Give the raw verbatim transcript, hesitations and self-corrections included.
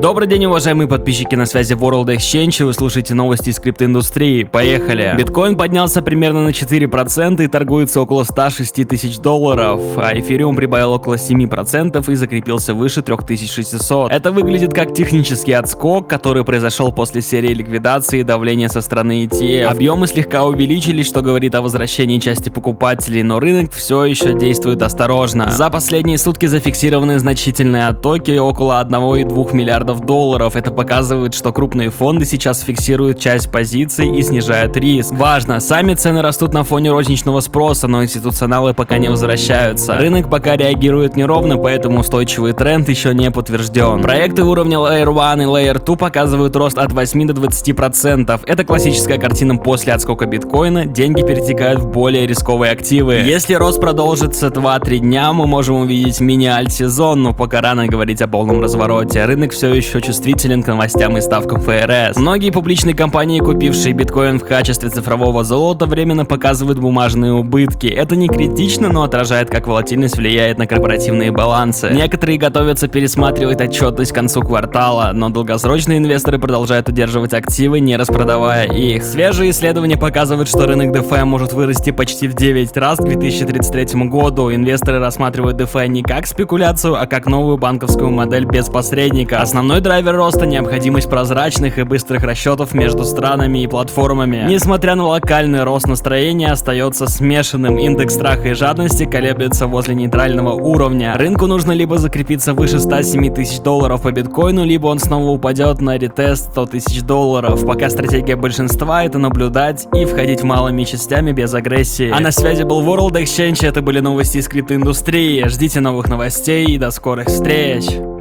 Добрый день, уважаемые подписчики, на связи World Exchange, и вы слушаете новости из криптоиндустрии. Поехали! Биткоин поднялся примерно на четыре процента и торгуется около ста шести тысяч долларов, а эфириум прибавил около семи процентов и закрепился выше трёх тысяч шестисот. Это выглядит как технический отскок, который произошел после серии ликвидации и давления со стороны и ти эф. Объемы слегка увеличились, что говорит о возвращении части покупателей, но рынок все еще действует осторожно. За последние сутки зафиксированы значительные оттоки, около одного и двух миллиардов долларов. Это показывает, что крупные фонды сейчас фиксируют часть позиций и снижают риск. Важно, сами цены растут на фоне розничного спроса, но институционалы пока не возвращаются. Рынок пока реагирует неровно, поэтому устойчивый тренд еще не подтвержден. Проекты уровня Layer один и Layer два показывают рост от восьми до двадцати процентов. Это классическая картина после отскока биткоина, деньги перетекают в более рисковые активы. Если рост продолжится два-три дня, мы можем увидеть мини-альт-сезон, но пока рано говорить о полном развороте. Рынок все еще чувствителен к новостям и ставкам эф эр эс. Многие публичные компании, купившие биткоин в качестве цифрового золота, временно показывают бумажные убытки. Это не критично, но отражает, как волатильность влияет на корпоративные балансы. Некоторые готовятся пересматривать отчетность к концу квартала, но долгосрочные инвесторы продолжают удерживать активы, не распродавая их. Свежие исследования показывают, что рынок DeFi может вырасти почти в девять раз к две тысячи тридцать третьему году. Инвесторы рассматривают DeFi не как спекуляцию, а как новую банковскую модель без посредника. Основной драйвер роста — необходимость прозрачных и быстрых расчетов между странами и платформами. Несмотря на локальный рост, настроения остается смешанным. Индекс страха и жадности колеблется возле нейтрального уровня. Рынку нужно либо закрепиться выше ста семи тысяч долларов по биткоину, либо он снова упадет на ретест сто тысяч долларов. Пока стратегия большинства — это наблюдать и входить малыми частями без агрессии. А на связи был World Exchange, это были новости из криптоиндустрии. Ждите новых новостей и до скорых встреч!